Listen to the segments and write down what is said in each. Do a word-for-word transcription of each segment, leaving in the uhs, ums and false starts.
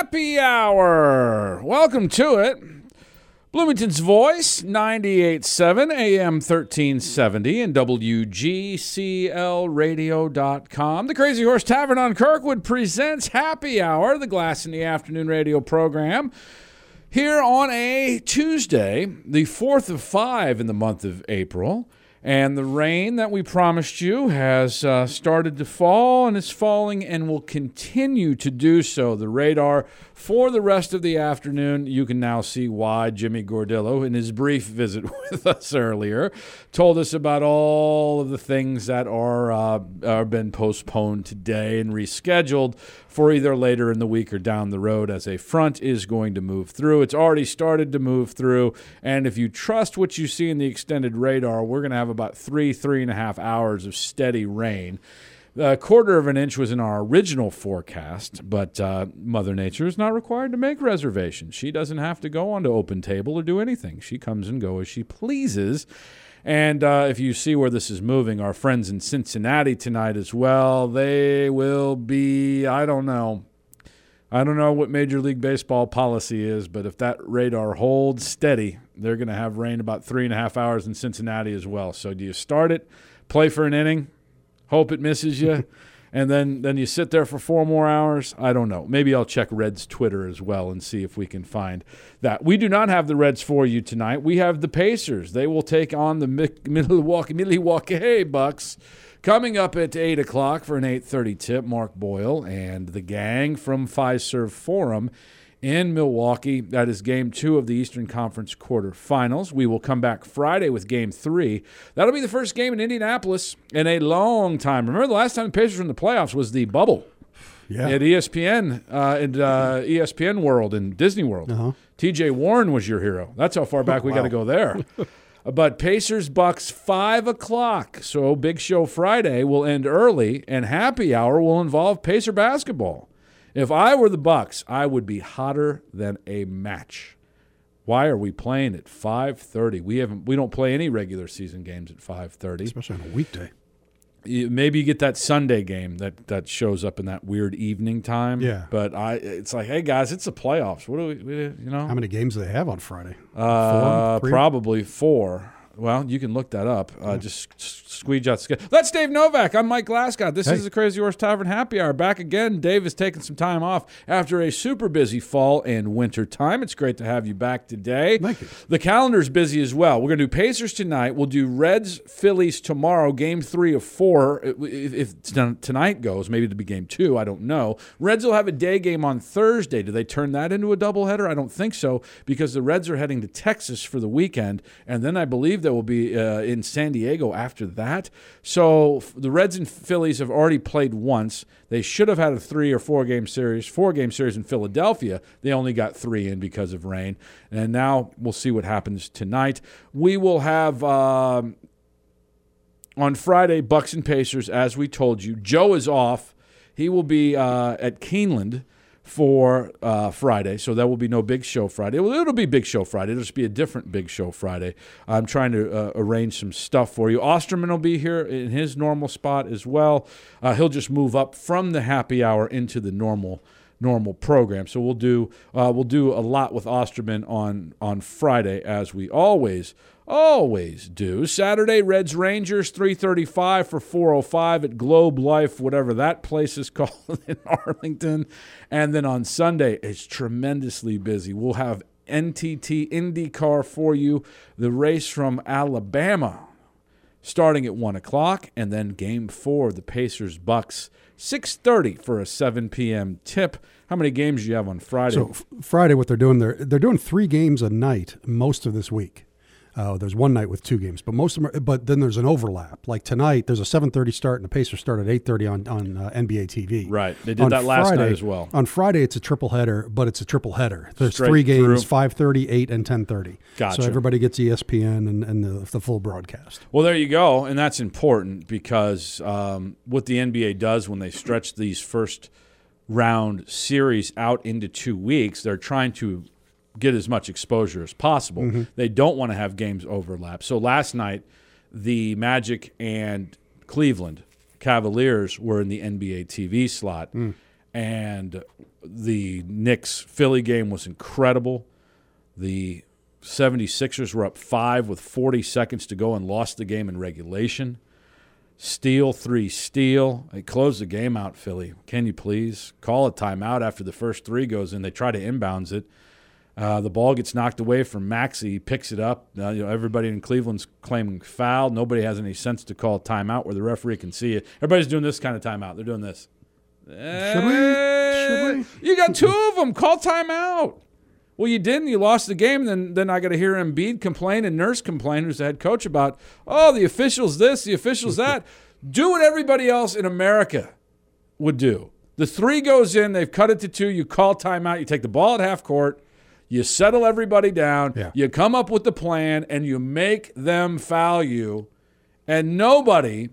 Happy Hour. Welcome to it. Bloomington's Voice, ninety-eight point seven A M thirteen seventy and W G C L radio dot com. The Crazy Horse Tavern on Kirkwood presents Happy Hour, the Glass in the Afternoon radio program, here on a Tuesday, the fourth of five in the month of April. And the rain that we promised you has uh, started to fall and is falling and will continue to do so. The radar for the rest of the afternoon, you can now see why Jimmy Gordillo, in his brief visit with us earlier, told us about all of the things that are, uh, are been postponed today and rescheduled for either later in the week or down the road as a front is going to move through. It's already started to move through, and if you trust what you see in the extended radar, we're going to have about three, three and a half hours of steady rain. A quarter of an inch was in our original forecast, but uh, Mother Nature is not required to make reservations. She doesn't have to go onto Open Table or do anything. She comes and goes as she pleases. And uh, if you see where this is moving, our friends in Cincinnati tonight as well, they will be, I don't know. I don't know what Major League Baseball policy is, but if that radar holds steady, they're going to have rain about three and a half hours in Cincinnati as well. So do you start it, play for an inning, hope it misses you, and then, then you sit there for four more hours? I don't know. Maybe I'll check Reds Twitter as well and see if we can find that. We do not have the Reds for you tonight. We have the Pacers. They will take on the Milwaukee, Milwaukee Bucks. Coming up at eight o'clock for an eight thirty tip, Mark Boyle and the gang from Fiserv Forum in Milwaukee. That is game two of the Eastern Conference quarterfinals. We will come back Friday with game three. That'll be the first game in Indianapolis in a long time. Remember, the last time the Pacers were in the playoffs was the bubble yeah. at E S P N, uh, in uh, E S P N World and Disney World. Uh-huh. T J Warren was your hero. That's how far back we wow. got to go there. But Pacers Bucks five o'clock. So Big Show Friday will end early, and Happy Hour will involve Pacer basketball. If I were the Bucks, I would be hotter than a match. Why are we playing at five thirty? We haven't. We don't play any regular season games at five thirty, especially on a weekday. You, maybe you get that Sunday game that, that shows up in that weird evening time. Yeah, but I, it's like, hey guys, it's the playoffs. What do we, we you know? How many games do they have on Friday? Uh, four, probably four. Well, you can look that up. Uh, yeah. Just squeeze out. That's Dave Novak. I'm Mike Glasgow. This hey. is the Crazy Horse Tavern Happy Hour. Back again. Dave is taking some time off after a super busy fall and winter time. It's great to have you back today. Thank you. The calendar's busy as well. We're going to do Pacers tonight. We'll do Reds, Phillies tomorrow, game three of four. If, if tonight goes, maybe it'll be game two. I don't know. Reds will have a day game on Thursday. Do they turn that into a doubleheader? I don't think so, because the Reds are heading to Texas for the weekend, and then I believe that will be uh, in San Diego after that. So f- the Reds and Phillies have already played once. They should have had a three or four game series, four game series in Philadelphia. They only got three in because of rain. And now we'll see what happens tonight. We will have um, on Friday Bucks and Pacers, as we told you. Joe is off. He will be uh, at Keeneland for uh, Friday, so there will be no Big Show Friday. Well, it'll be Big Show Friday. It'll just be a different Big Show Friday. I'm trying to uh, arrange some stuff for you. Osterman will be here in his normal spot as well. Uh, he'll just move up from the happy hour into the normal normal program. So we'll do uh, we'll do a lot with Osterman on on Friday, as we always always do. Saturday, Reds Rangers, three thirty-five for four oh five at Globe Life, whatever that place is called in Arlington. And then on Sunday, it's tremendously busy. We'll have N T T IndyCar for you, the race from Alabama, starting at one o'clock, and then game four, the Pacers-Bucks, six thirty for a seven p.m. tip. How many games do you have on Friday? So f- Friday, what they're doing, they're, they're doing three games a night most of this week. Uh, there's one night with two games, but most of them are, but then there's an overlap. Like tonight, there's a seven thirty start, and the Pacers start at eight thirty on, on uh, N B A T V. Right. They did on that last Friday, night as well. On Friday, it's a triple header, but it's a triple header. There's Straight three games, through. five thirty, eight, and ten thirty. Gotcha. So everybody gets E S P N and, and the, the full broadcast. Well, there you go, and that's important because um, what the N B A does when they stretch these first round series out into two weeks, they're trying to get as much exposure as possible. Mm-hmm. They don't want to have games overlap. So last night, the Magic and Cleveland Cavaliers were in the N B A T V slot, mm. and the Knicks-Philly game was incredible. The seventy-sixers were up five with forty seconds to go and lost the game in regulation. Steal, three steal. They closed the game out, Philly. Can you please call a timeout after the first three goes in? They try to inbounds it. Uh, the ball gets knocked away from Maxey. He picks it up. Uh, you know, everybody in Cleveland's claiming foul. Nobody has any sense to call a timeout where the referee can see it. Everybody's doing this kind of timeout. They're doing this. Should we? Should we? You got two of them. Call timeout. Well, you didn't. You lost the game. Then then I got to hear Embiid complain and Nurse complain, who's the head coach, about, oh, the officials this, the officials that. Do what everybody else in America would do. The three goes in. They've cut it to two. You call timeout. You take the ball at half court. You settle everybody down. Yeah. You come up with the plan, and you make them foul you. And nobody,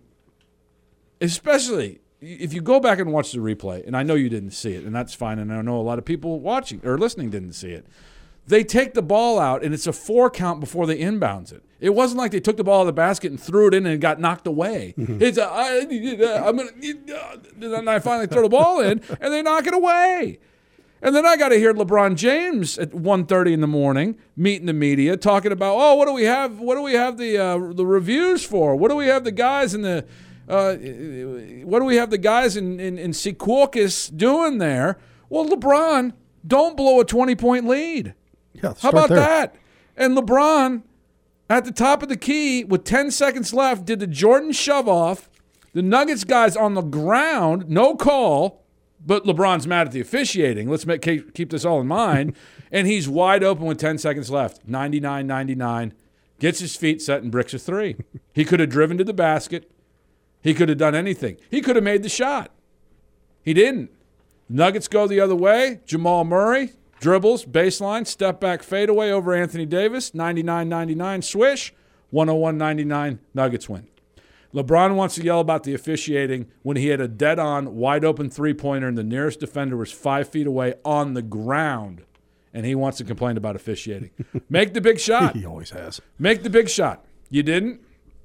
especially if you go back and watch the replay, and I know you didn't see it, and that's fine, and I know a lot of people watching or listening didn't see it. They take the ball out, and it's a four count before they inbounds it. It wasn't like they took the ball out of the basket and threw it in and it got knocked away. Mm-hmm. It's a, I, I'm gonna, and I finally throw the ball in, and they knock it away. And then I got to hear LeBron James at one thirty in the morning meeting the media talking about, oh, what do we have? What do we have the uh, the reviews for? What do we have the guys in the uh, what do we have the guys in in, in Secaucus doing there? Well, LeBron, don't blow a twenty point lead. Yeah, how about there. that? And LeBron, at the top of the key with ten seconds left, did the Jordan shove off. The Nuggets guys on the ground, no call. But LeBron's mad at the officiating. Let's make, keep this all in mind. And he's wide open with ten seconds left. ninety-nine ninety-nine. Gets his feet set and bricks a three. He could have driven to the basket. He could have done anything. He could have made the shot. He didn't. Nuggets go the other way. Jamal Murray dribbles, baseline, step back, fadeaway over Anthony Davis. ninety-nine ninety-nine, swish. one oh one ninety-nine, Nuggets win. LeBron wants to yell about the officiating when he had a dead-on, wide-open three-pointer and the nearest defender was five feet away on the ground, and he wants to complain about officiating. Make the big shot. He always has. Make the big shot. You didn't.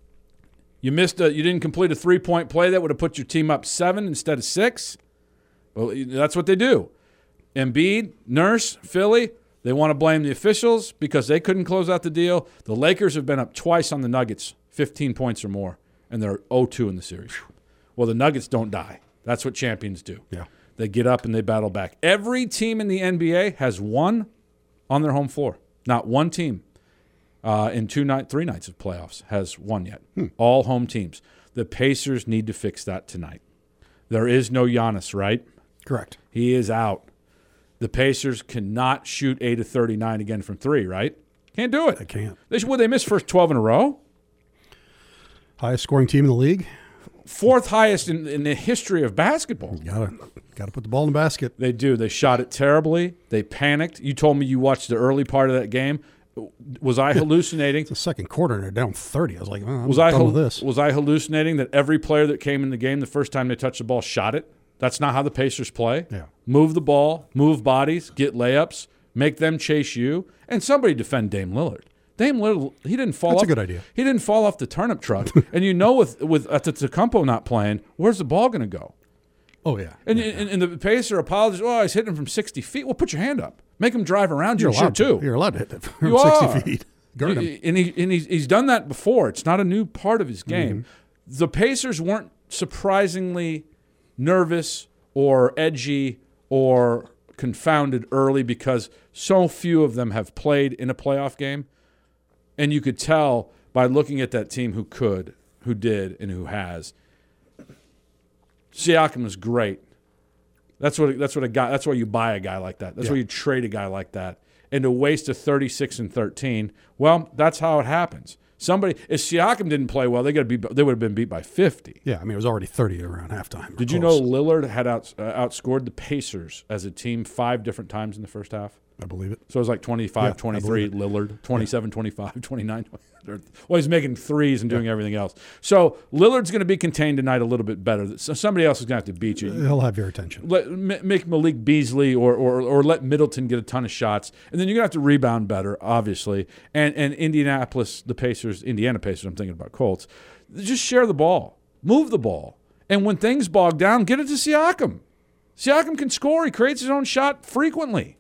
You missed a. You didn't complete a three-point play that would have put your team up seven instead of six. Well, that's what they do. Embiid, Nurse, Philly, they want to blame the officials because they couldn't close out the deal. The Lakers have been up twice on the Nuggets, fifteen points or more. And they're oh two in the series. Well, the Nuggets don't die. That's what champions do. Yeah. They get up and they battle back. Every team in the N B A has won on their home floor. Not one team uh, in two night, three nights of playoffs has won yet. Hmm. All home teams. The Pacers need to fix that tonight. There is no Giannis, right? Correct. He is out. The Pacers cannot shoot eight of thirty-nine again from three, right? Can't do it. They can't. They should, would they miss first twelve in a row? Highest scoring team in the league. Fourth highest in, in the history of basketball. You gotta, gotta put the ball in the basket. They do. They shot it terribly. They panicked. You told me you watched the early part of that game. Was I hallucinating? It's the second quarter and they're down thirty. I was like, oh, I'm was I done with this. Was I hallucinating that every player that came in the game the first time they touched the ball shot it? That's not how the Pacers play. Yeah. Move the ball, move bodies, get layups, make them chase you, and somebody defend Dame Lillard. Dame Lillard, he didn't fall That's off. a good idea. He didn't fall off the turnip truck. And you know with with Antetokounmpo not playing, where's the ball going to go? Oh, yeah. And, yeah, and, and the Pacer apologizes, oh, he's hitting him from sixty feet. Well, put your hand up. Make him drive around you You're and shoot, allowed too. to. You're allowed to hit it from You sixty are. feet. Guard him. And, he, and he's, he's done that before. It's not a new part of his game. Mm-hmm. The Pacers weren't surprisingly nervous or edgy or confounded early because so few of them have played in a playoff game. And you could tell by looking at that team who could, who did, and who has. Siakam was great. That's what that's what a guy. That's why you buy a guy like that. That's yeah. why you trade a guy like that. And to waste a thirty-six and thirteen, well, that's how it happens. Somebody, if Siakam didn't play well, they got to be. They would have been beat by fifty. Yeah, I mean it was already thirty around halftime. Did you know Lillard had out, uh, outscored the Pacers as a team five different times in the first half? I believe it. So it was like twenty-five twenty-three, yeah, Lillard, twenty-seven twenty-five, twenty-nine. Well, he's making threes and doing yeah. everything else. So Lillard's going to be contained tonight a little bit better. So somebody else is going to have to beat you. He'll have your attention. Let, make Malik Beasley or, or or let Middleton get a ton of shots. And then you're going to have to rebound better, obviously. And, and Indianapolis, the Pacers, Indiana Pacers, I'm thinking about Colts, just share the ball. Move the ball. And when things bog down, get it to Siakam. Siakam can score. He creates his own shot frequently.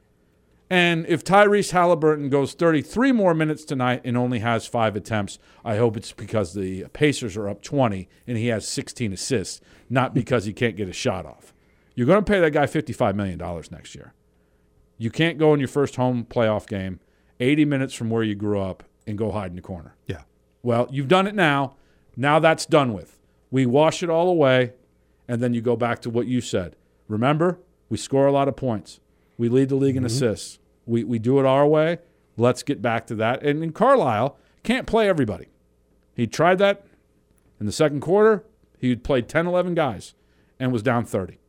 And if Tyrese Halliburton goes thirty-three more minutes tonight and only has five attempts, I hope it's because the Pacers are up twenty and he has sixteen assists, not because he can't get a shot off. You're going to pay that guy fifty-five million dollars next year. You can't go in your first home playoff game eighty minutes from where you grew up and go hide in the corner. Yeah. Well, you've done it now. Now that's done with. We wash it all away, and then you go back to what you said. Remember, we score a lot of points. We lead the league in mm-hmm. assists. We we do it our way. Let's get back to that. And, and Carlisle can't play everybody. He tried that in the second quarter. He played ten, eleven guys and was down thirty.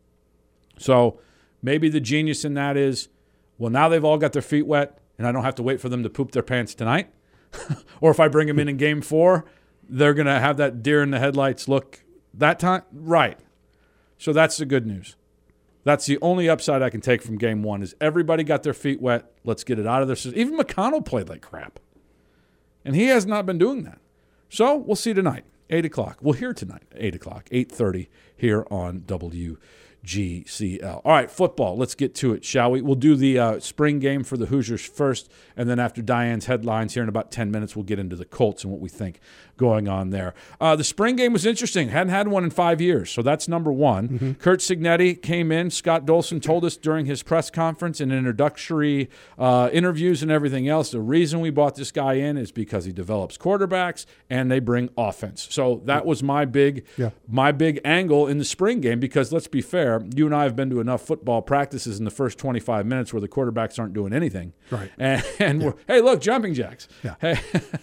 So maybe the genius in that is, well, now they've all got their feet wet, and I don't have to wait for them to poop their pants tonight. Or if I bring them in in game four, they're going to have that deer in the headlights look that time. Right. So that's the good news. That's the only upside I can take from game one is everybody got their feet wet. Let's get it out of their system. Even McConnell played like crap. And he has not been doing that. So we'll see tonight, eight o'clock. We'll hear tonight, eight o'clock, eight thirty here on W G C L. All right, football. Let's get to it, shall we? We'll do the uh, spring game for the Hoosiers first, and then after Diane's headlines here in about ten minutes, we'll get into the Colts and what we think going on there. Uh, the spring game was interesting. Hadn't had one in five years, so that's number one. Mm-hmm. Kurt Cignetti came in. Scott Dolson told us during his press conference and introductory uh, interviews and everything else, the reason we brought this guy in is because he develops quarterbacks and they bring offense. So that was my big, yeah. my big angle in the spring game because let's be fair, you and I have been to enough football practices in the first twenty-five minutes where the quarterbacks aren't doing anything. Right. And, and yeah. we're, hey, look, jumping jacks. Yeah. Hey.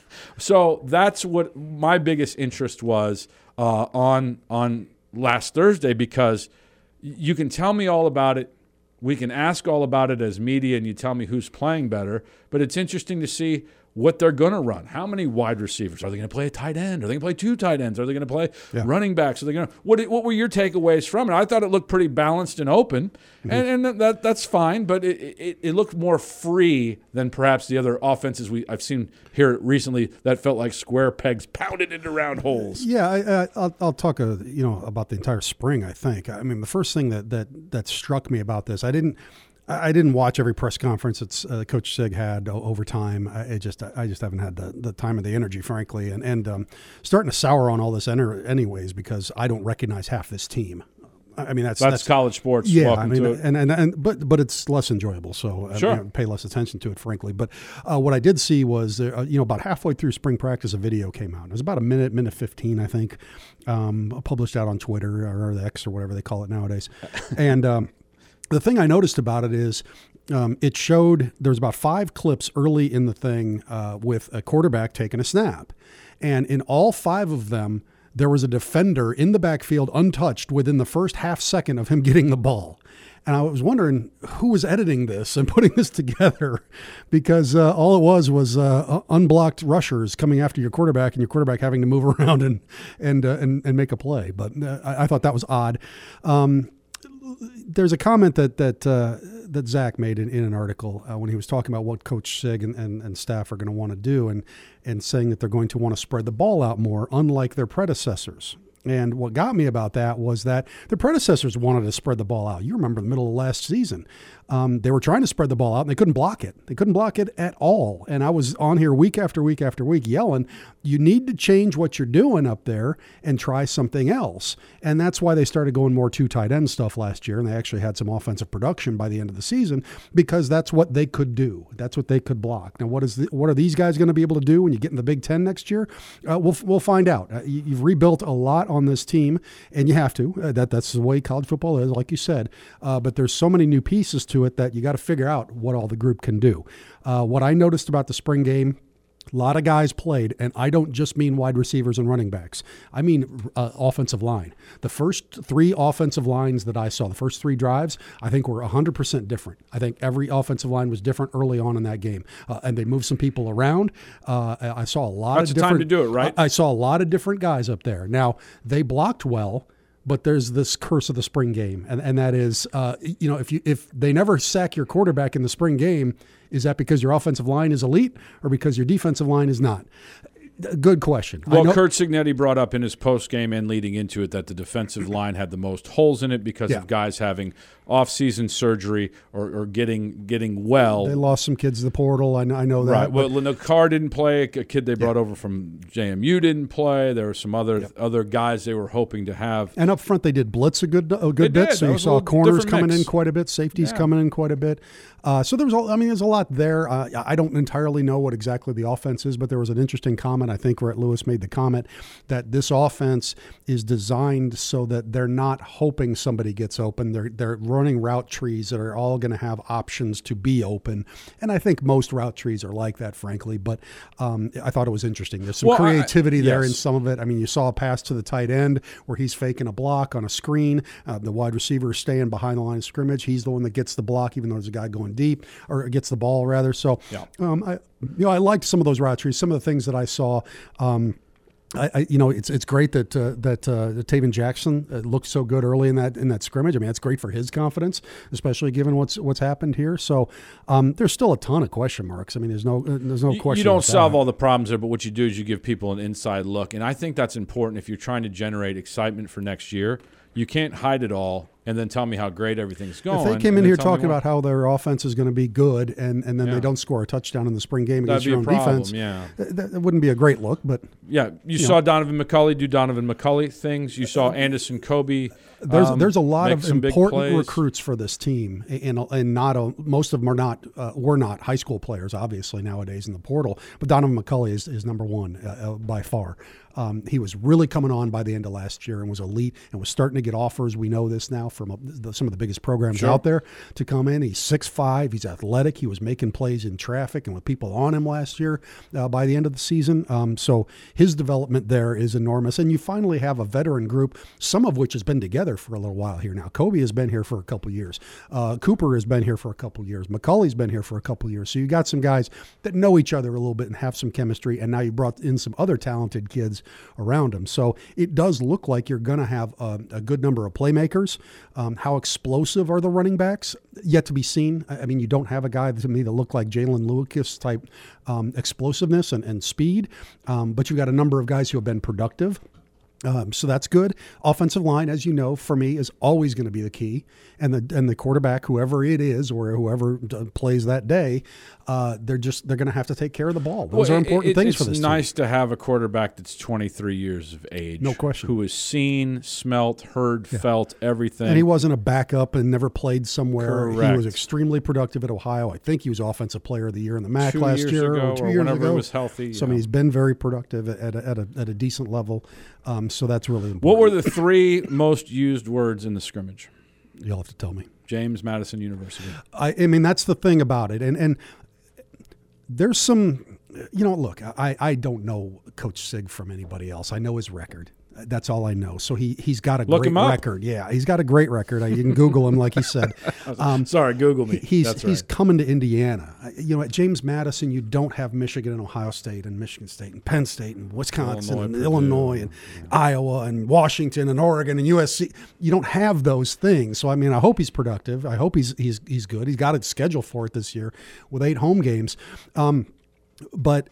So that's what my biggest interest was uh, on on last Thursday because you can tell me all about it. We can ask all about it as media, and you tell me who's playing better. But it's interesting to see what they're going to run. How many wide receivers? Are they going to play a tight end? Are they going to play two tight ends? Are they going to play yeah. running backs? Are they going to what? What were your takeaways from it? I thought it looked pretty balanced and open, mm-hmm. and, and that that's fine. But it, it it looked more free than perhaps the other offenses we I've seen here recently that felt like square pegs pounded into round holes. Yeah, I, I, I'll I'll talk a, you know about the entire spring. I think. I mean, the first thing that that that struck me about this, I didn't. I didn't watch every press conference that uh, Coach Sig had over time. I it just I just haven't had the, the time or the energy, frankly, and and um, starting to sour on all this anyways because I don't recognize half this team. I mean that's that's, that's college sports. Yeah, Welcome I mean, to it. and, and and but but it's less enjoyable, so sure. I you know, pay less attention to it, frankly. But uh, what I did see was uh, you know about halfway through spring practice, a video came out. It was about a minute, minute fifteen, I think, um, published out on Twitter or the X or whatever they call it nowadays, and. Um, The thing I noticed about it is um, it showed there was about five clips early in the thing uh, with a quarterback taking a snap. And in all five of them, there was a defender in the backfield untouched within the first half second of him getting the ball. And I was wondering who was editing this and putting this together because uh, all it was was uh, unblocked rushers coming after your quarterback and your quarterback having to move around and and uh, and, and make a play. But uh, I, I thought that was odd. Um, There's a comment that that uh, that Zach made in, in an article uh, when he was talking about what Coach Sig and, and, and staff are going to want to do and and saying that they're going to want to spread the ball out more, unlike their predecessors. And what got me about that was that their predecessors wanted to spread the ball out. You remember the middle of last season. Um, they were trying to spread the ball out, and they couldn't block it. They couldn't block it at all. And I was on here week after week after week yelling, you need to change what you're doing up there and try something else. And that's why they started going more two tight end stuff last year, and they actually had some offensive production by the end of the season because that's what they could do. That's what they could block. Now, what is the, what are these guys going to be able to do when you get in the Big Ten next year? Uh, we'll we'll find out. Uh, you, you've rebuilt a lot on this team, and you have to. Uh, that that's the way college football is, like you said. Uh, but there's so many new pieces to it that you got to figure out what all the group can do. Uh, what I noticed about the spring game, a lot of guys played, and I don't just mean wide receivers and running backs. I mean uh, offensive line. The first three offensive lines that I saw, the first three drives, I think were one hundred percent different. I think every offensive line was different early on in that game, uh, and they moved some people around. Uh, I saw a lot That's of the different. time to do it, right? I, I saw a lot of different guys up there. Now, they blocked well. But there's this curse of the spring game, and, and that is, uh, you know, if you if they never sack your quarterback in the spring game, is that because your offensive line is elite or because your defensive line is not? Good question. Well, I know, Curt Cignetti brought up in his postgame and leading into it that the defensive line had the most holes in it because Yeah. of guys having off-season surgery or, or getting getting well. they lost some kids to the portal. I know, I know that. Right. Well, but- Nakar didn't play. A kid they brought over from J M U didn't play. There were some other Yep. other guys they were hoping to have. And up front, they did blitz a good a good They bit. did. So That you was a saw little corners different coming mix. in quite a bit, safeties Yeah. coming in quite a bit. Uh, so there was, all, I mean, there's a lot there. Uh, I don't entirely know what exactly the offense is, but there was an interesting comment. I think Rhett Lewis made the comment that this offense is designed so that they're not hoping somebody gets open. They're they're running route trees that are all going to have options to be open. And I think most route trees are like that, frankly. But um, I thought it was interesting. There's some Well, I- creativity there yes. in some of it. I mean, you saw a pass to the tight end where he's faking a block on a screen. Uh, the wide receiver is staying behind the line of scrimmage. He's the one that gets the block, even though there's a guy going deep, or gets the ball rather. So, Yeah. um, I, you know, I liked some of those route trees. Some of the things that I saw. Um, I, I, you know, it's it's great that uh, that uh, Taven Jackson uh, looked so good early in that in that scrimmage. I mean, that's great for his confidence, especially given what's what's happened here. So um, there's still a ton of question marks. I mean, there's no uh, there's no You- question. You don't about solve that. all the problems there, but what you do is you give people an inside look. And I think that's important if you're trying to generate excitement for next year. You can't hide it all and then tell me how great everything's going. If they came and in then here tell me talking what- about how their offense is going to be good, and, and then Yeah. they don't score a touchdown in the spring game That'd against be your a own problem, defense, yeah. that, that wouldn't be a great look. But Yeah, you Yeah. saw Donovan McCulley do Donovan McCulley things. You saw Anderson Kobe. there's um, there's a lot make of some big important plays. recruits for this team, and and not a, most of them are not uh, were not high school players, obviously nowadays in the portal. But Donovan McCulley is, is number one uh, uh, by far. Um, he was really coming on by the end of last year and was elite and was starting to get offers. We know this now from uh, the, some of the biggest programs Sure. out there to come in. He's six five. He's athletic. He was making plays in traffic and with people on him last year uh, by the end of the season. Um, so his development there is enormous. And you finally have a veteran group, some of which has been together for a little while here now. Kobe has been here for a couple years. Uh, Cooper has been here for a couple years. McCulley's been here for a couple years. So you got some guys that know each other a little bit and have some chemistry. And now you brought in some other talented kids around them. So it does look like you're going to have a, a good number of playmakers. Um, how explosive are the running backs? Yet to be seen. I I mean, you don't have a guy to me that looked like Jalen Lucas type um, explosiveness and, and speed, um, but you've got a number of guys who have been productive. Um, so that's good. Offensive line, as you know, for me is always going to be the key, and the and the quarterback, whoever it is or whoever d- plays that day, uh, they're just they're going to have to take care of the ball. Those Well, are important it- things it's for this nice to have a quarterback that's twenty-three years of age. No question. Who has seen, smelt, heard, felt everything. team. And he wasn't a backup and never played somewhere. He Correct. was extremely productive at Ohio. I think he was Offensive Player of the Year in the M A C Two last years year ago or two or years whenever ago. he was healthy, So I mean, yeah. he's been very productive at a, at a, at a decent level. Um, so that's really important. What were the three most used words in the scrimmage? You'll have to tell me. James Madison University. I, I mean, that's the thing about it. And and there's some, you know, look, I, I don't know Coach Sig from anybody else. I know his record. That's all I know. So he, he's got a Look great him up. record. Yeah, he's got a great record. You can Google him, like he said. Um, Sorry, Google me. He's That's he's right. coming to Indiana. You know, at James Madison, you don't have Michigan and Ohio State and Michigan State and Penn State and Wisconsin Illinois, and Purdue. Illinois and Iowa and Washington and Oregon and U S C. You don't have those things. So I mean, I hope he's productive. I hope he's he's he's good. He's got a schedule for it this year with eight home games. Um, but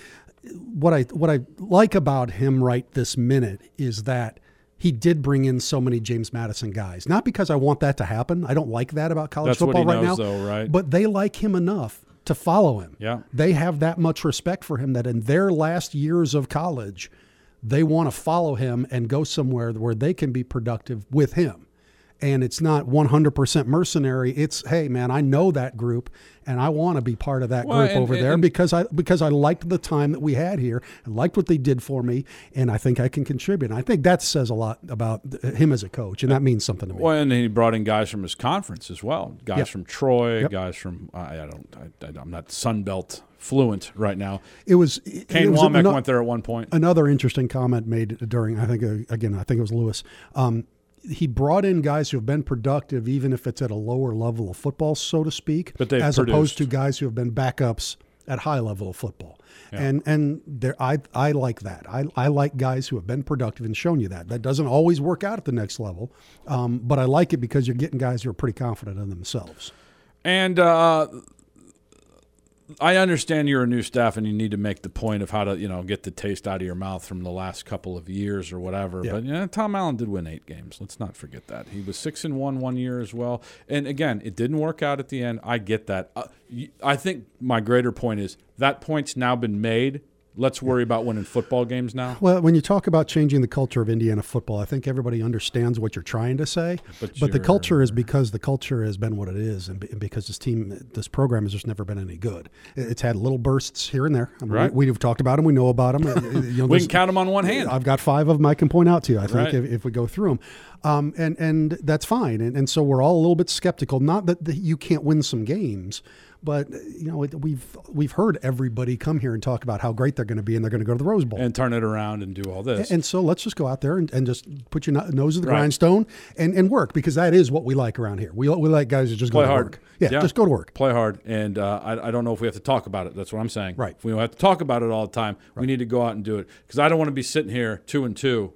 what I what I like about him right this minute is that he did bring in so many James Madison guys. Not because I want that to happen. I don't like that about college That's what football he right knows, now. though, right? But they like him enough to follow him. Yeah. They have that much respect for him that in their last years of college, they want to follow him and go somewhere where they can be productive with him. And it's not one hundred percent mercenary. It's, hey, man, I know that group, and I want to be part of that Well, group and- over there and- because I because I liked the time that we had here and liked what they did for me, and I think I can contribute. And I think that says a lot about him as a coach, and that means something to me. Well, and he brought in guys from his conference as well. Guys Yep. from Troy, Yep. guys from I, I don't I, I'm not Sun Belt fluent right now. It was it Kane was Womack ano- went there at one point. Another interesting comment made during, I think, uh, again, I think it was Lewis. Um, he brought in guys who have been productive, even if it's at a lower level of football, so to speak, But they've as opposed produced. to guys who have been backups at high level of football. Yeah. And and there, I I like that. I, I like guys who have been productive and shown you that. That doesn't always work out at the next level, um, but I like it because you're getting guys who are pretty confident in themselves. And uh, I understand you're a new staff and you need to make the point of how to, you know, get the taste out of your mouth from the last couple of years or whatever. Yeah. But yeah, Tom Allen did win eight games. Let's not forget that. He was six and one one year as well. And again, it didn't work out at the end. I get that. Uh, I think my greater point is that point's now been made. Let's worry about winning football games now. Well, when you talk about changing the culture of Indiana football, I think everybody understands what you're trying to say. But, but the culture is because the culture has been what it is, and because this team, this program has just never been any good. It's had little bursts here and there. I mean, right. we, we've talked about them. We know about them. You know, we can count them on one hand. I've got five of them I can point out to you, I think, right. if, if we go through them. Um, and, and that's fine. And, and so we're all a little bit skeptical. Not that the, you can't win some games, but you know it, we've we've heard everybody come here and talk about how great they're going to be, and they're going to go to the Rose Bowl and turn it around and do all this. And, and so let's just go out there and, and just put your nose to the right. grindstone and, and work, because that is what we like around here. We we like guys that just Play go to hard. work. Yeah, yeah, just go to work. Play hard. And uh, I, I don't know if we have to talk about it. That's what I'm saying. Right. If we don't have to talk about it all the time, right. we need to go out and do it, because I don't want to be sitting here two and two.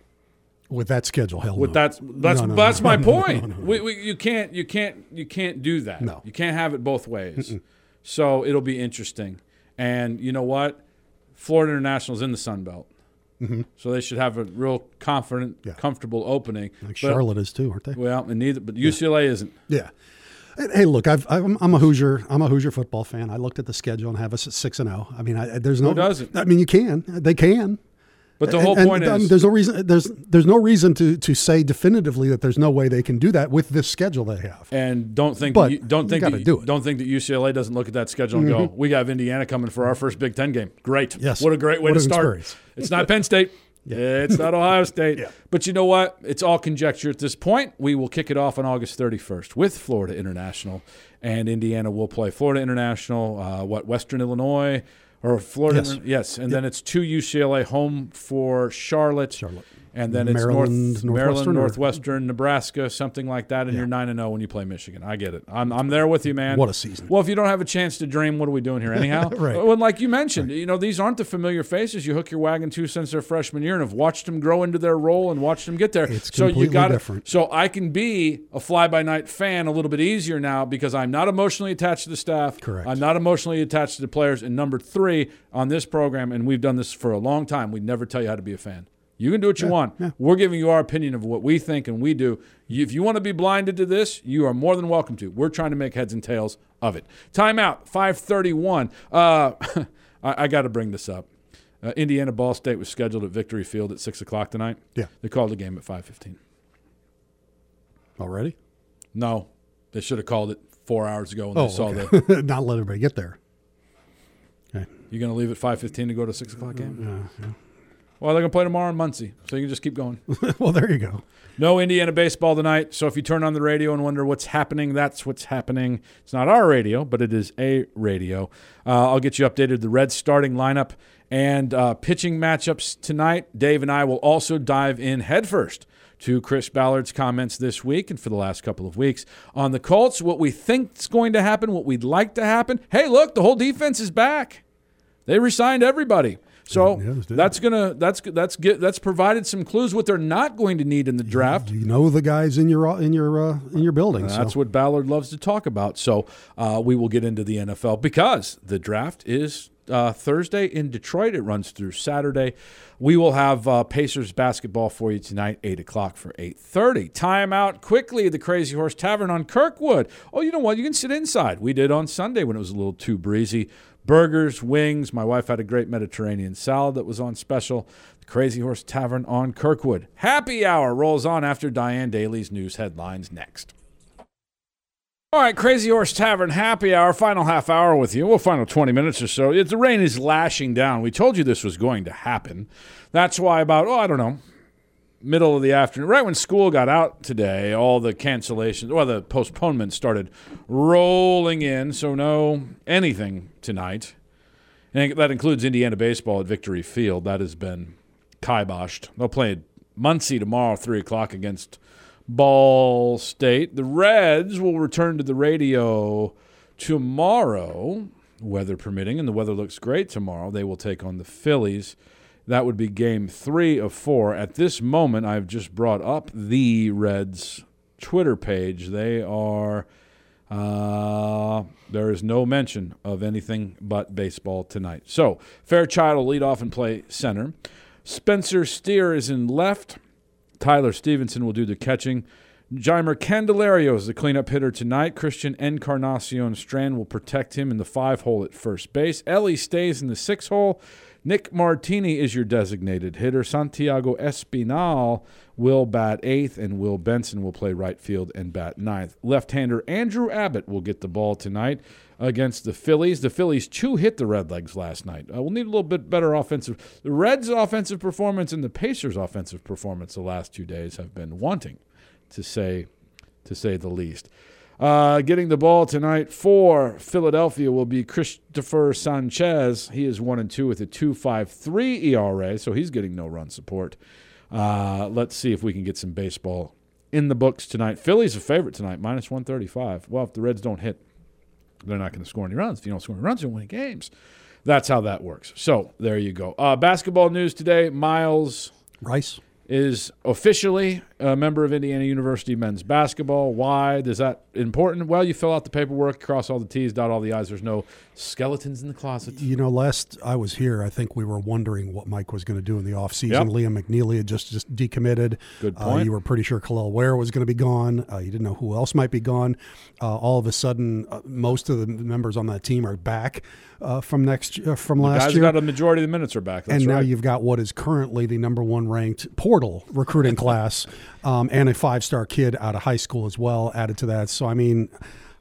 With that schedule, hell With no. that, that's no, no, that's no, my no, point. no, no, no. We, we, you can't you can't you can't do that. No. You can't have it both ways. Mm-mm. So it'll be interesting. And you know what? Florida International's in the Sun Belt, mm-hmm. so they should have a real confident, yeah. comfortable opening. Like but, Charlotte is too, aren't they? Well, and neither, but U C L A yeah. isn't. Yeah. Hey, look, I've, I'm, I'm a Hoosier. I'm a Hoosier football fan. I looked at the schedule and have us at six and zero. I mean, I, there's no. Who doesn't? I mean, you can. They can. But the whole and, point and, is, there's no reason. There's there's no reason to, to say definitively that there's no way they can do that with this schedule they have. And don't think but that you, don't think you that, do it. don't think that U C L A doesn't look at that schedule and mm-hmm. go, "We have Indiana coming for our first Big Ten game. Great! Yes, what a great way what to start." Experience. It's not Penn State. Yeah. It's not Ohio State. Yeah. But you know what? It's all conjecture at this point. We will kick it off on August thirty-first with Florida International, and Indiana will play Florida International. Uh, what Western Illinois. Or Florida, yes, yes. and yep. then it's to U C L A, home for Charlotte, Charlotte, and then Maryland, it's North, Maryland, Northwestern, Nebraska, something like that, and yeah. you're nine and zero when you play Michigan. I get it. I'm I'm there with you, man. What a season! Well, if you don't have a chance to dream, what are we doing here anyhow? right. Well, like you mentioned, right. you know, these aren't the familiar faces you hook your wagon to since their freshman year, and have watched them grow into their role and watched them get there. It's so completely you got different. So I can be a fly-by-night fan a little bit easier now, because I'm not emotionally attached to the staff. Correct. I'm not emotionally attached to the players. And number three on this program, and we've done this for a long time, we never tell you how to be a fan. You can do what you yeah, want. Yeah. We're giving you our opinion of what we think and we do. If you want to be blinded to this, you are more than welcome to. We're trying to make heads and tails of it. Timeout, five thirty-one. Uh, I, I got to bring this up. Uh, Indiana Ball State was scheduled at Victory Field at six o'clock tonight. Yeah. They called the game at five fifteen. Already? No. They should have called it four hours ago when oh, they saw okay. the – Not let everybody get there. Okay. You going to leave at five fifteen to go to six o'clock game? Uh, yeah. Well, they're going to play tomorrow in Muncie, so you can just keep going. Well, there you go. No Indiana baseball tonight, so if you turn on the radio and wonder what's happening, that's what's happening. It's not our radio, but it is a radio. Uh, I'll get you updated. The Reds starting lineup and uh, pitching matchups tonight. Dave and I will also dive in headfirst to Chris Ballard's comments this week and for the last couple of weeks on the Colts, what we think is going to happen, what we'd like to happen. Hey, look, the whole defense is back. They re-signed everybody. So yeah, that's gonna that's that's get that's provided some clues what they're not going to need in the draft. You know the guys in your in your uh, in your building. Uh, so. That's what Ballard loves to talk about. So uh, we will get into the N F L because the draft is uh, Thursday in Detroit. It runs through Saturday. We will have uh, Pacers basketball for you tonight, eight o'clock for eight thirty. Timeout quickly at the Crazy Horse Tavern on Kirkwood. Oh, you know what? You can sit inside. We did on Sunday when it was a little too breezy. Burgers, wings. My wife had a great Mediterranean salad that was on special. The Crazy Horse Tavern on Kirkwood. Happy Hour rolls on after Diane Daly's news headlines next. All right, Crazy Horse Tavern Happy Hour, final half hour with you. Well, final twenty minutes or so. The rain is lashing down. We told you this was going to happen. That's why about, oh, I don't know, middle of the afternoon, right when school got out today, all the cancellations, well, the postponements started rolling in, so no anything tonight. And that includes Indiana baseball at Victory Field. That has been kiboshed. They'll play at Muncie tomorrow, three o'clock against Ball State. The Reds will return to the radio tomorrow, weather permitting, and the weather looks great tomorrow. They will take on the Phillies. That would be game three of four. At this moment, I've just brought up the Reds Twitter page. They are uh, There is no mention of anything but baseball tonight. So Fairchild will lead off and play center. Spencer Steer is in left. Tyler Stevenson will do the catching. Jeimer Candelario is the cleanup hitter tonight. Christian Encarnacion Strand will protect him in the five hole at first base. Ellie stays in the six hole. Nick Martini is your designated hitter. Santiago Espinal will bat eighth, and Will Benson will play right field and bat ninth. Left-hander Andrew Abbott will get the ball tonight against the Phillies. The Phillies two-hit the Redlegs last night. Uh, we'll need a little bit better offensive. The Reds' offensive performance and the Pacers' offensive performance the last two days have been wanting, to say, to say the least. Uh, getting the ball tonight for Philadelphia will be Christopher Sanchez. He is one and two with a two point five three E R A, so he's getting no run support. Uh, let's see if we can get some baseball in the books tonight. Philly's a favorite tonight, minus one thirty-five. Well, if the Reds don't hit, they're not going to score any runs. If you don't score any runs, you don't win games. That's how that works. So there you go. Uh, basketball news today: Miles Rice is officially a member of Indiana University men's basketball. Why is that important? Well, you fill out the paperwork, cross all the T's, dot all the I's. There's no skeletons in the closet. You know, last I was here, I think we were wondering what Mike was going to do in the offseason. Yep. Liam McNeely had just, just decommitted. Good point. Uh, you were pretty sure Khalil Ware was going to be gone. Uh, you didn't know who else might be gone. Uh, all of a sudden, uh, most of the members on that team are back uh, from next uh, from The last guys year. who got a majority of the minutes are back. That's and now right. you've got what is currently the number one ranked portal recruiting class, um, and a five-star kid out of high school as well added to that. So, I mean,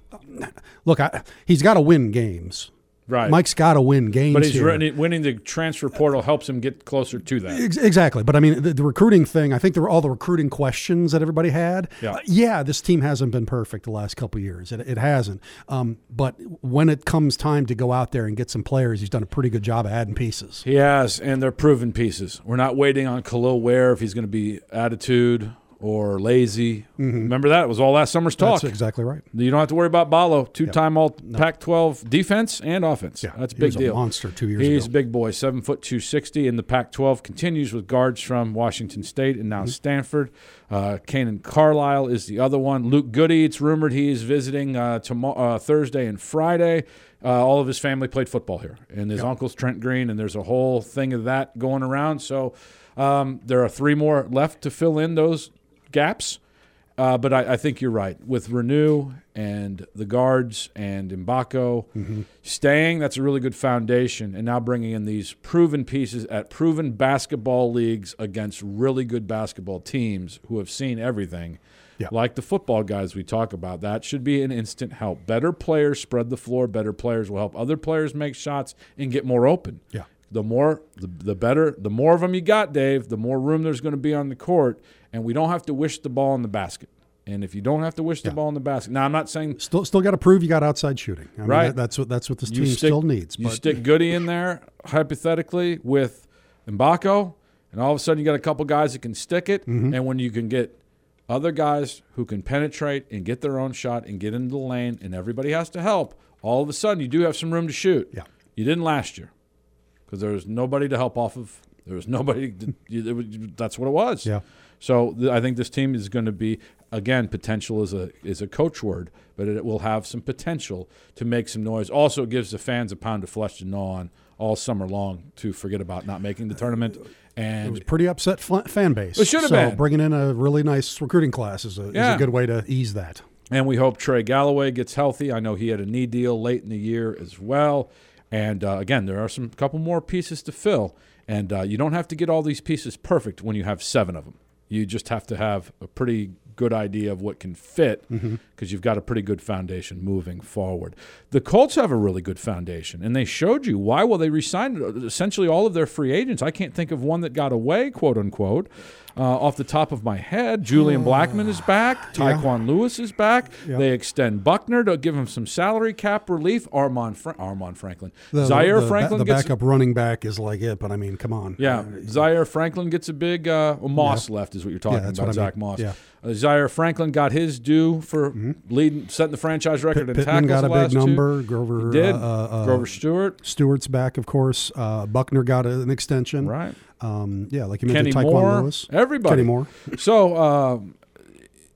look, I, he's got to win games. Right. Mike's got to win games But he's here. winning, winning the transfer portal helps him get closer to that. Ex- Exactly. But, I mean, the, the recruiting thing, I think there were all the recruiting questions that everybody had. Yeah, uh, yeah this team hasn't been perfect the last couple of years. It, it hasn't. Um, but when it comes time to go out there and get some players, he's done a pretty good job of adding pieces. He has, and they're proven pieces. We're not waiting on Khalil Ware if he's going to be attitude or lazy. Mm-hmm. Remember that? It was all last summer's talk. That's exactly right. You don't have to worry about Balo, two-time Yep. all No. Pac twelve defense and offense. Yeah, That's a he big was a deal. monster two years He's ago. a big boy, seven foot two sixty, and the Pac twelve continues with guards from Washington State and now Mm-hmm. Stanford. Uh, Kanan Carlisle is the other one. Luke Goody, it's rumored he is visiting uh, tomorrow, uh, Thursday and Friday. Uh, all of his family played football here, and his Yep. uncle's Trent Green, and there's a whole thing of that going around. So um, there are three more left to fill in those gaps. Uh, but I, I think you're right. With Renew and the guards and Mbako Mm-hmm. staying, that's a really good foundation. And now bringing in these proven pieces at proven basketball leagues against really good basketball teams who have seen everything, Yeah. like the football guys we talk about. That should be an instant help. Better players spread the floor. Better players will help other players make shots and get more open. Yeah. The more, the, the better, the more of them you got, Dave, the more room there's going to be on the court, and we don't have to wish the ball in the basket. And if you don't have to wish the Yeah. ball in the basket, now I'm not saying Still, still got to prove you got outside shooting. I mean, Right. that- that's what that's what this you team stick, still needs. you But stick Goody in there hypothetically with Mbako, and all of a sudden you got a couple guys that can stick it. Mm-hmm. And when you can get other guys who can penetrate and get their own shot and get into the lane, and everybody has to help, all of a sudden you do have some room to shoot. Yeah. You didn't last year because there was nobody to help off of. There was nobody. To, it was, that's what it was. Yeah. So th- I think this team is going to be, again, potential is a is a coach word, but it will have some potential to make some noise. Also, it gives the fans a pound of flesh to gnaw on all summer long to forget about not making the tournament. It was And a pretty upset fl- fan base. It should have so been. bringing in a really nice recruiting class is a, is Yeah. a good way to ease that. and we hope Trey Galloway gets healthy. I know he had a knee deal late in the year as well. And uh, again, there are some couple more pieces to fill, and uh, you don't have to get all these pieces perfect when you have seven of them. You just have to have a pretty good idea of what can fit because Mm-hmm. you've got a pretty good foundation moving forward. The Colts have a really good foundation, and they showed you why. Well, they re-signed essentially all of their free agents. I can't think of one that got away, quote unquote. Uh, off the top of my head, Julian Blackman is back. Tyquan Lewis is back. Yeah. They extend Buckner to give him some salary cap relief. Armand, Fra- Armand Franklin. The, Zaire the, Franklin the gets backup running back is like it, but I mean, come on. yeah, Uh, Zaire Franklin gets a big uh, well, Moss left is what you're talking Yeah, that's about. what I mean. Zach Moss. Yeah. Uh, Zaire Franklin got his due for leading, setting the franchise record in Pittman tackles got a the big last two. number. Grover He did. Uh, uh, Grover Stewart, Stewart's back, of course. Uh, Buckner got a, an extension. right? Um, yeah, like you Kenny mentioned, Tyquan Moore, Lewis. everybody. Kenny Moore. So, uh,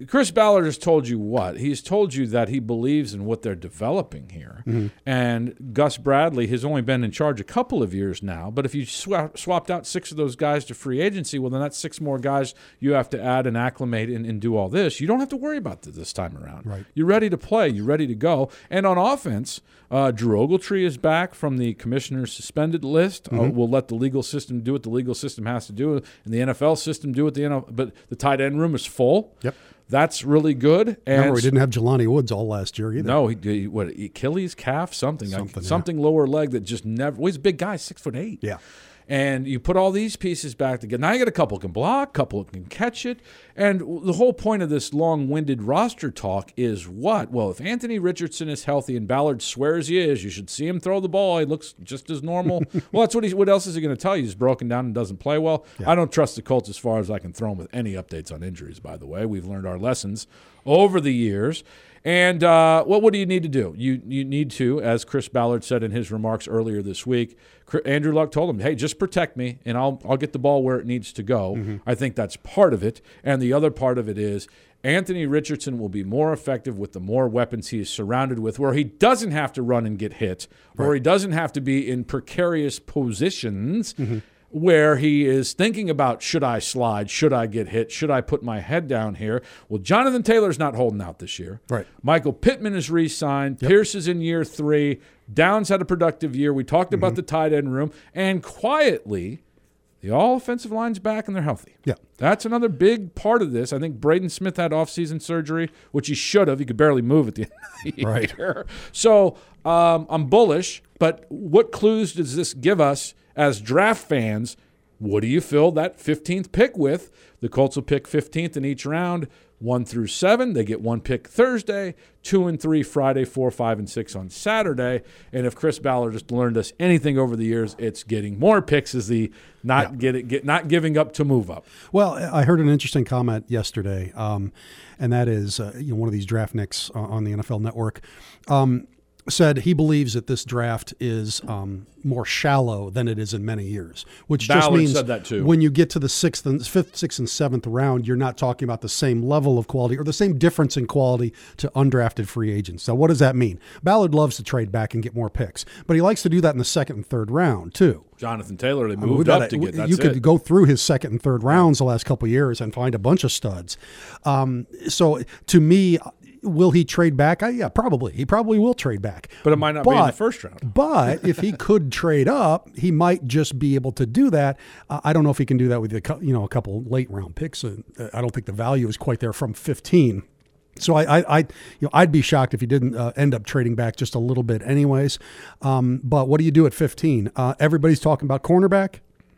Chris Ballard has told you what? He's told you that he believes in what they're developing here. Mm-hmm. And Gus Bradley has only been in charge a couple of years now. But if you swap, swapped out six of those guys to free agency, well, then that's six more guys you have to add and acclimate and, and do all this. You don't have to worry about this, this time around. Right. You're ready to play. You're ready to go. And on offense, uh, Drew Ogletree is back from the commissioner's suspended list. Mm-hmm. Uh, we'll let the legal system do what the legal system has to do, and the N F L system do what the N F L. But the tight end room is full. Yep. That's really good. And remember, we didn't have Jelani Woods all last year either. No, he, he what Achilles, calf, something, something, like, yeah. something lower leg that just never. Well, he's a big guy, six foot eight. Yeah. And you put all these pieces back together. Now you got a couple can block, a couple can catch it. And the whole point of this long-winded roster talk is what? Well, if Anthony Richardson is healthy and Ballard swears he is, you should see him throw the ball. He looks just as normal. Well, that's what he. What else is he going to tell you? He's broken down and doesn't play well. Yeah. I don't trust the Colts as far as I can throw them with any updates on injuries, by the way. We've learned our lessons over the years. And uh, well, what do you need to do? You you need to, as Chris Ballard said in his remarks earlier this week, Andrew Luck told him, hey, just protect me, and I'll I'll get the ball where it needs to go. Mm-hmm. I think that's part of it. And the other part of it is Anthony Richardson will be more effective with the more weapons he is surrounded with, where he doesn't have to run and get hit, right. or he doesn't have to be in precarious positions, mm-hmm. where he is thinking about, should I slide, should I get hit, should I put my head down here? Well, Jonathan Taylor's not holding out this year. Right. Michael Pittman is re-signed. Yep. Pierce is in year three. Downs had a productive year. We talked mm-hmm. about the tight end room. And quietly, the all offensive line's back and they're healthy. Yeah. That's another big part of this. I think Braden Smith had offseason surgery, which he should have. He could barely move at the end of the right. year. So um, I'm bullish, but what clues does this give us as draft fans? What do you fill that fifteenth pick with? The Colts will pick fifteenth in each round, one through seven. They get one pick Thursday, two and three Friday, four, five, and six on Saturday. And if Chris Ballard just learned us anything over the years, it's getting more picks is the not yeah. get it, get not giving up to move up. Well, I heard an interesting comment yesterday, um, and that is uh, you know, one of these draft nicks on the N F L Network. Um, said he believes that this draft is um, more shallow than it is in many years, which Ballard just means said that too. When you get to the sixth and fifth, sixth, and seventh round, you're not talking about the same level of quality or the same difference in quality to undrafted free agents. So what does that mean? Ballard loves to trade back and get more picks, but he likes to do that in the second and third round too. Jonathan Taylor, they moved I mean, up to get. That's you could it. go through his second and third rounds the last couple of years and find a bunch of studs. Um, so to me, will he trade back? I, yeah, probably. He probably will trade back. But it might not but, be in the first round. But if he could trade up, he might just be able to do that. Uh, I don't know if he can do that with a, you know, a couple late round picks. Uh, I don't think the value is quite there from fifteen. So I, I, I you know, I'd be shocked if he didn't uh, end up trading back just a little bit, anyways. Um, but what do you do at fifteen? Uh, everybody's talking about cornerback.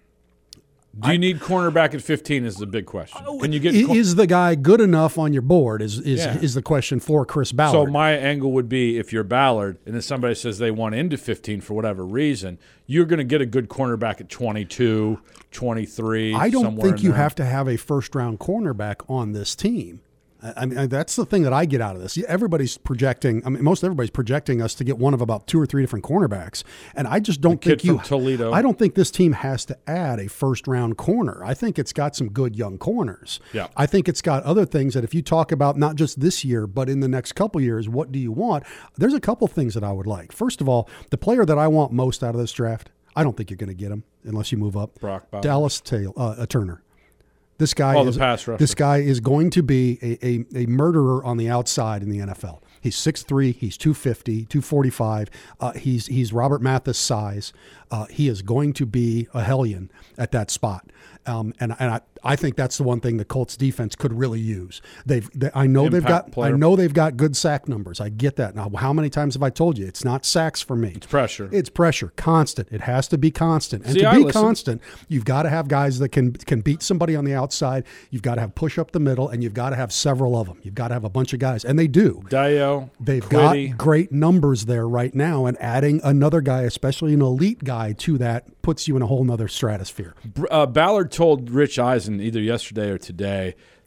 Do you I, need cornerback at fifteen is the big question. Can you get is cor- the guy good enough on your board is is, yeah. is the question for Chris Ballard. So my angle would be if you're Ballard and then somebody says they want into fifteen for whatever reason, you're going to get a good cornerback at twenty-two, twenty-three. I don't think you there. have to have a first-round cornerback on this team. I mean, that's the thing that I get out of this. Everybody's projecting. I mean, most everybody's projecting us to get one of about two or three different cornerbacks, and I just don't the think kid you. From Toledo. I don't think this team has to add a first-round corner. I think it's got some good young corners. Yeah. I think it's got other things that if you talk about not just this year, but in the next couple years, what do you want? There's a couple things that I would like. First of all, the player that I want most out of this draft, I don't think you're going to get him unless you move up. Brock Bowers. Dallas Taylor, uh, uh, Turner. This guy, oh, is, the pass rusher. This guy is going to be a, a, a murderer on the outside in the N F L. He's six three, he's two fifty, two forty-five. Uh, he's he's Robert Mathis size. Uh, he is going to be a hellion at that spot. Um, and and I, I think that's the one thing the Colts defense could really use. They've they, I know Impact they've got player. I know they've got good sack numbers. I get that. Now, how many times have I told you it's not sacks for me? It's pressure. It's pressure, constant. It has to be constant. And See, to I be listen. constant, you've got to have guys that can can beat somebody on the outside. You've got to have push up the middle, and you've got to have several of them. You've got to have a bunch of guys, and they do. Dio, They've Quiddy. got great numbers there right now, and adding another guy, especially an elite guy, to that puts you in a whole nother stratosphere. Uh, Ballard told Rich Eisen either yesterday or today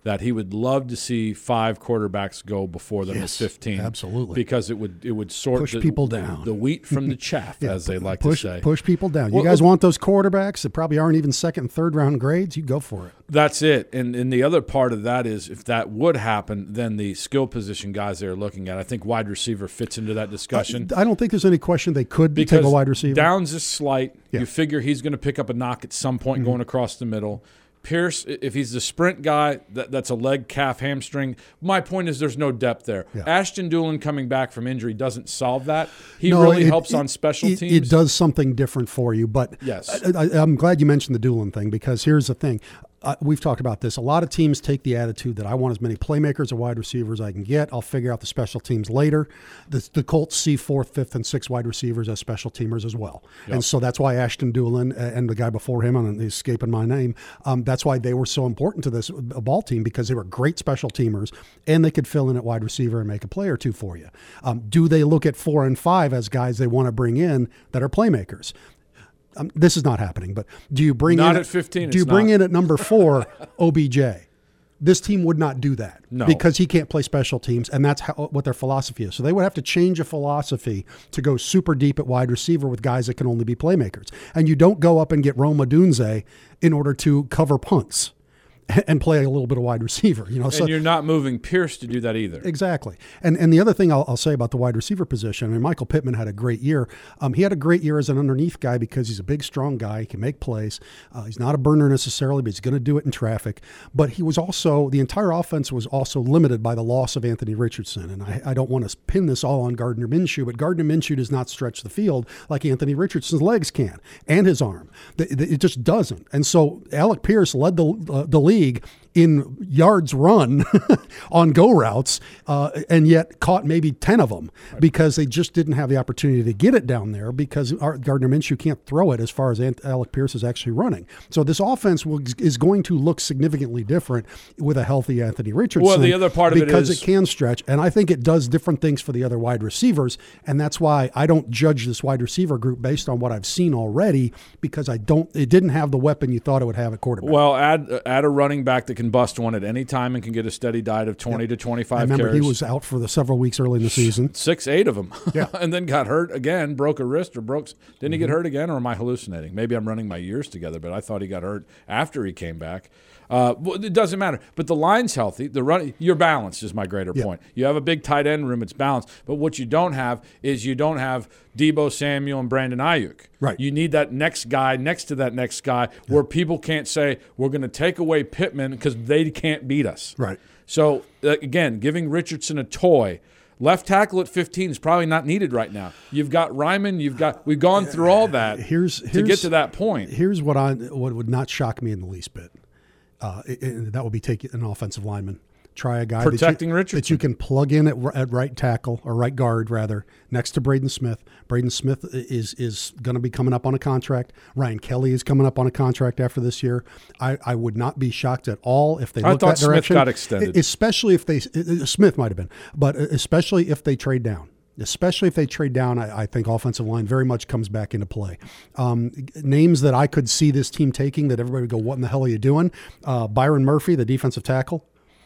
that he would love to see five quarterbacks go before them Yes, at fifteen. absolutely. Because it would it would sort Push the, people down. the wheat from the chaff, Yeah, as they like push, to say. Push people down. Well, you guys want those quarterbacks that probably aren't even second and third round grades? You go for it. That's it. And and the other part of that is if that would happen, then the skill position guys they're looking at, I think wide receiver fits into that discussion. I, I don't think there's any question they could Because take a wide receiver. Downs is slight. Yeah. You figure he's going to pick up a knock at some point Mm-hmm. going across the middle. Pierce, if he's the sprint guy, that, that's a leg, calf, hamstring. My point is there's no depth there. Yeah. Ashton Doolin coming back from injury doesn't solve that. He No, really it- helps it- on special it, teams. It does something different for you. But Yes. I, I, I'm glad you mentioned the Doolin thing because here's the thing. Uh, we've talked about this. A lot of teams take the attitude that I want as many playmakers or wide receivers as I can get. I'll figure out the special teams later. The, the Colts see fourth, fifth, and sixth wide receivers as special teamers as well. Yep. And so that's why Ashton Doolin and the guy before him, on escaping my name, um, that's why they were so important to this ball team because they were great special teamers and they could fill in at wide receiver and make a play or two for you. Um, do they look at four and five as guys they want to bring in that are playmakers? Um, this is not happening, but do you bring Not in at fifteen, Do you it's bring not. in at number four O B J? This team would not do that No. because he can't play special teams, and that's how, what their philosophy is. So they would have to change a philosophy to go super deep at wide receiver with guys that can only be playmakers. And you don't go up and get Rome Odunze in order to cover punts and play a little bit of wide receiver. You know, so and you're not moving Pierce to do that either. Exactly. And and the other thing I'll, I'll say about the wide receiver position, I mean, Michael Pittman had a great year. Um, he had a great year as an underneath guy because he's a big, strong guy. He can make plays. Uh, he's not a burner necessarily, but he's going to do it in traffic. But he was also, the entire offense was also limited by the loss of Anthony Richardson. And I, I don't want to pin this all on Gardner Minshew, but Gardner Minshew does not stretch the field like Anthony Richardson's legs can and his arm. The, the, it just doesn't. And so Alec Pierce led the, uh, the league in yards run on go routes, uh, and yet caught maybe ten of them because they just didn't have the opportunity to get it down there because our, Gardner Minshew can't throw it as far as Ant- Alec Pierce is actually running. So this offense will, is going to look significantly different with a healthy Anthony Richardson. Well, the other part of it because is- it can stretch, and I think it does different things for the other wide receivers, and that's why I don't judge this wide receiver group based on what I've seen already because I don't. It didn't have the weapon you thought it would have at quarterback. Well, add add a running back that can bust one at any time and can get a steady diet of twenty Yep. to I twenty-five remember carries. he was out for the several weeks early in the season. Six, eight of them. Yeah. And then got hurt again, broke a wrist or broke. Didn't he Mm-hmm. get hurt again, or am I hallucinating? Maybe I'm running my years together, but I thought he got hurt after he came back. Uh, well, it doesn't matter. But the line's healthy. The run, you're balanced is my greater Yeah. point. You have a big tight end room. It's balanced. But what you don't have is you don't have Debo Samuel and Brandon Ayuk. Right. You need that next guy next to that next guy where people can't say, we're going to take away Pittman because they can't beat us. Right. So, uh, again, giving Richardson a toy. Left tackle at fifteen is probably not needed right now. You've got Ryman. You've got. We've gone through all that Here's, to here's get to that point. Here's what I what would not shock me in the least bit. Uh, it- it- that would be taking an offensive lineman. Try a guy Protecting that you, Richardson. that you can plug in at, r- at right tackle or right guard rather next to Braden Smith. Braden Smith is is going to be coming up on a contract. Ryan Kelly is coming up on a contract after this year. I, I would not be shocked at all if they I look thought that Smith direction. got extended. especially if they Smith might have been, but especially if they trade down. Especially if they trade down, I, I think offensive line very much comes back into play. Um, names that I could see this team taking that everybody would go, what in the hell are you doing? Uh, Byron Murphy, the defensive tackle.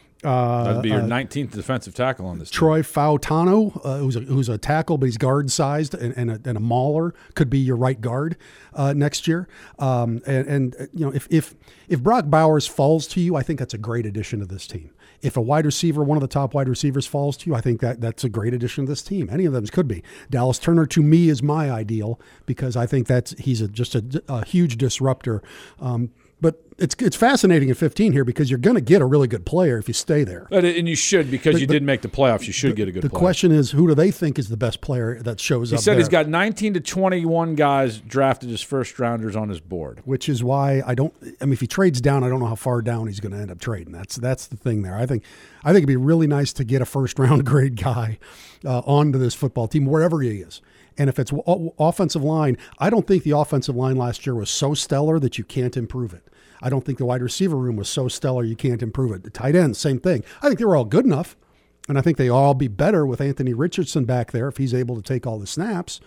Uh, That'd be your uh, nineteenth defensive tackle on this team. Troy Fautano, uh, who's, a, who's a tackle, but he's guard sized and, and, a, and a mauler, could be your right guard uh, next year. Um, and, and uh, you know, if if if Brock Bowers falls to you, I think that's a great addition to this team. If a wide receiver, one of the top wide receivers, falls to you, I think that that's a great addition to this team. Any of them could be. Dallas Turner, to me, is my ideal because I think that's he's a, just a, a huge disruptor. Um, but it's it's fascinating at fifteen here because you're going to get a really good player if you stay there. But, and you should because But- you but did make the playoffs. You should get a good The player. question is, who do they think is the best player that shows he up said there? he's got nineteen to twenty-one guys drafted as first rounders on his board. Which is why I don't. I mean, if he trades down, I don't know how far down he's going to end up trading. That's that's the thing there. I think I think it'd be really nice to get a first round grade guy uh, onto this football team wherever he is. And if it's o- offensive line, I don't think the offensive line last year was so stellar that you can't improve it. I don't think the wide receiver room was so stellar you can't improve it. The tight end, same thing. I think they were all good enough, and I think they all be better with Anthony Richardson back there if he's able to take all the snaps.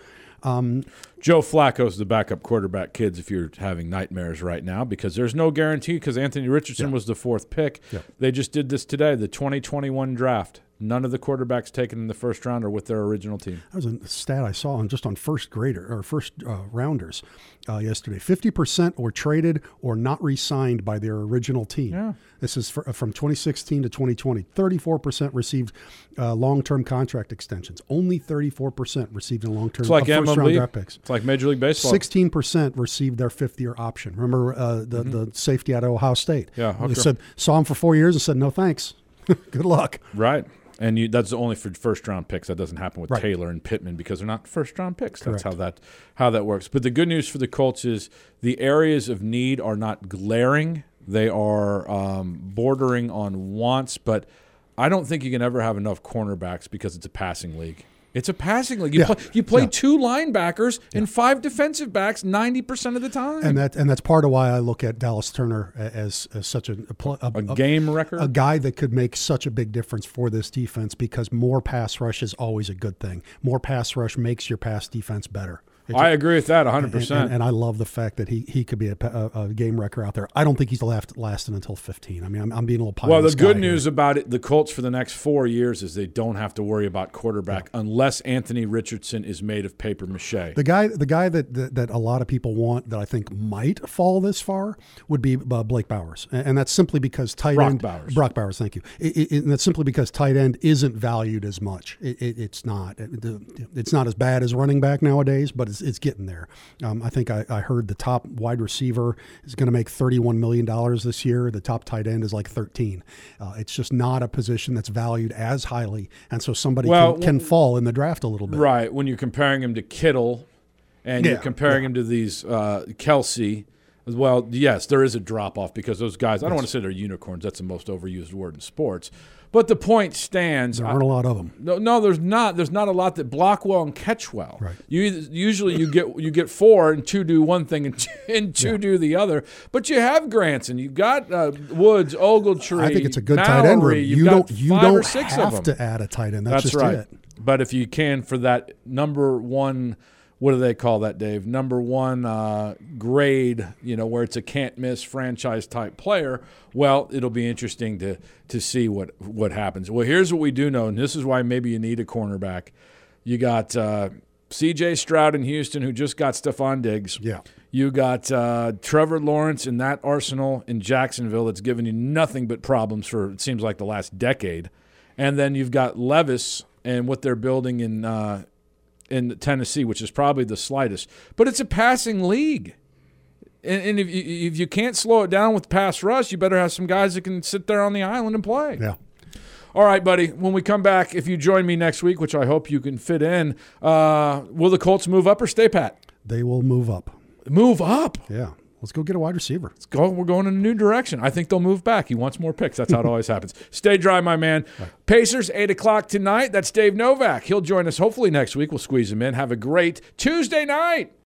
Um, Joe Flacco's the backup quarterback, kids, if you're having nightmares right now, because there's no guarantee because Anthony Richardson Yeah. was the fourth pick. Yeah. They just did this today, the twenty twenty-one draft. None of the quarterbacks taken in the first round are with their original team. That was a stat I saw on just on first grader or first uh, rounders uh, yesterday. fifty percent were traded or not re-signed by their original team. Yeah. This is for, from twenty sixteen to twenty twenty. thirty-four percent received uh, long-term contract extensions. Only thirty-four percent received a long-term It's like uh, M L B. first-round draft picks. It's like Major League Baseball. sixteen percent received their fifth-year option. Remember uh, the, Mm-hmm. the safety out of Ohio State? Yeah, They Hooker. said, saw him for four years and said, no thanks. Good luck. Right. And you, that's only for first-round picks. That doesn't happen with Right. Taylor and Pittman because they're not first-round picks. That's Correct. how that how that works. But the good news for the Colts is the areas of need are not glaring. They are um, bordering on wants, but I don't think you can ever have enough cornerbacks because it's a passing league. It's a passing league. You Yeah. play, you play Yeah. two linebackers and five defensive backs ninety percent of the time. And that and that's part of why I look at Dallas Turner as, as such a, a, pl- a, a game record. a guy that could make such a big difference for this defense because more pass rush is always a good thing. More pass rush makes your pass defense better. It I agree with that one hundred And, percent. and, and I love the fact that he, he could be a, a, a game wrecker out there. I don't think he's left lasting until fifteen. I mean, I'm, I'm being a little pie Well, in the sky good here. news about it, the Colts for the next four years is they don't have to worry about quarterback unless Anthony Richardson is made of paper mache. The guy, the guy that, that that a lot of people want that I think might fall this far would be uh, Blake Bowers, and, and that's simply because tight Brock end Bowers. Brock Bowers, thank you. It, it, and that's simply because tight end isn't valued as much. It, it, it's not. It, it's not as bad as running back nowadays, but it's, it's getting there. Um, I think I, I heard the top wide receiver is going to make thirty-one million dollars this year. The top tight end is like thirteen. Uh, it's just not a position that's valued as highly, and so somebody Well, can, can fall in the draft a little bit. Right, when you're comparing him to Kittle and you're Yeah, comparing him to these uh, Kelsey as well, yes, there is a drop-off because those guys, I don't want to say they're unicorns. That's the most overused word in sports. But the point stands. There aren't a lot of them. No, no, there's not. There's not a lot that block well and catch well. Right. You either- usually you get you get four and two do one thing and two, and two Yeah. do the other. But you have Granson, you've got uh, Woods, Ogletree. I think it's a good Mallory, tight end room. You've You got don't you five don't or six have of them. to add a tight end. That's, That's just right. it. But if you can for that number one, what do they call that, Dave? Number one uh, grade, you know, where it's a can't miss franchise type player. Well, it'll be interesting to to see what what happens. Well, here's what we do know, and this is why maybe you need a cornerback. You got uh, C J Stroud in Houston, who just got Stephon Diggs. Yeah. You got uh, Trevor Lawrence in that arsenal in Jacksonville that's given you nothing but problems for, it seems like, the last decade. And then you've got Levis and what they're building in uh, in Tennessee, which is probably the slightest. But it's a passing league. And, and if, you, if you can't slow it down with pass rush, you better have some guys that can sit there on the island and play. Yeah. All right, buddy. When we come back, if you join me next week, which I hope you can fit in, uh, will the Colts move up or stay pat? They will move up. Move up. Yeah. Let's go get a wide receiver. Let's go. We're going in a new direction. I think they'll move back. He wants more picks. That's how it always happens. Stay dry, my man. Right. Pacers, eight o'clock tonight. That's Dave Novak. He'll join us hopefully next week. We'll squeeze him in. Have a great Tuesday night.